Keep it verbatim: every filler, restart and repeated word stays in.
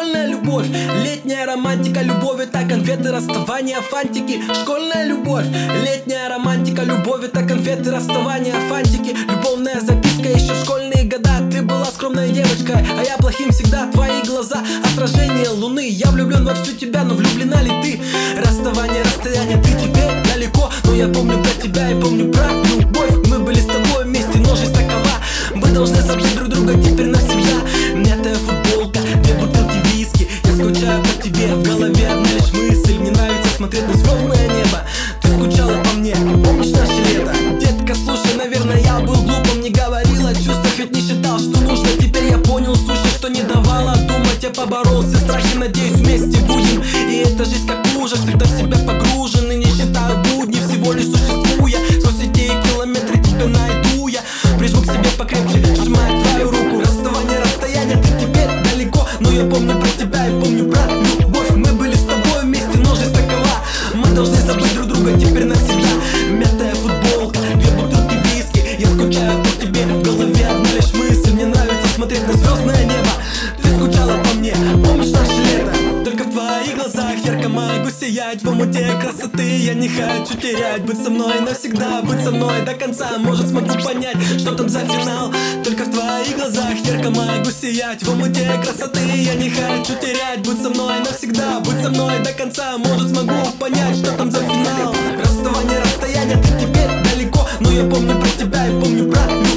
Школьная любовь, летняя романтика, любовь — это конфеты, расставания, фантики. Школьная любовь, летняя романтика, любовь — это конфеты, расставания, фантики. Любовная записка еще в школьные года. Ты была скромной девочкой, а я плохим всегда. Твои глаза — отражение луны. Я влюблен во всю тебя, но влюблена ли ты? Расставание, расстояние, ты теперь далеко, но я помню про тебя и помню про любовь. Мы были с тобой вместе, но жизнь такова. Мы должны забыть друг друга теперь навсегда. Мятая футболка, две бутылки виски. Я скучаю по тебе, в голове одна лишь мысль. Мне нравится смотреть на звездное небо. Ты скучала по мне, помнишь наше лето? Детка, слушай, наверное, я был глупым. Не говорил о чувствах, ведь не считал, что нужно. Теперь я понял сущность, что не давала думать. Я поборол все страхи, надеюсь, вместе будем. И эта жизнь как ужас, когда в себя погружен. И не считаю будни, всего лишь существуя. Соцсетей и километры тебя найду я. Прижму к себе покрепче, сжимая твою руку. Расставание, расстояние, ты теперь далеко, но я помню про тебя и помню про любовь. Мы были с тобой вместе, но жизнь такова. Мы должны забыть друг друга теперь навсегда. Мятая футболка, две бутылки виски. Я скучаю по тебе, в голове одна лишь мысль. Мне нравится смотреть на звездное небо. Ты скучала по мне, помнишь наше лето? Только в твоих глазах ярко могу сиять. В омуте красоты я не хочу терять. Быть со мной навсегда, быть со мной до конца. Может, смогу понять, что там за финал. Только в твоих глазах ярко могу сиять. В омуте красоты я не хочу терять. Быть со мной навсегда, быть со мной до конца. Может, смогу понять, что там за финал. Расставание, расстояние, ты теперь далеко, но я помню про тебя и помню про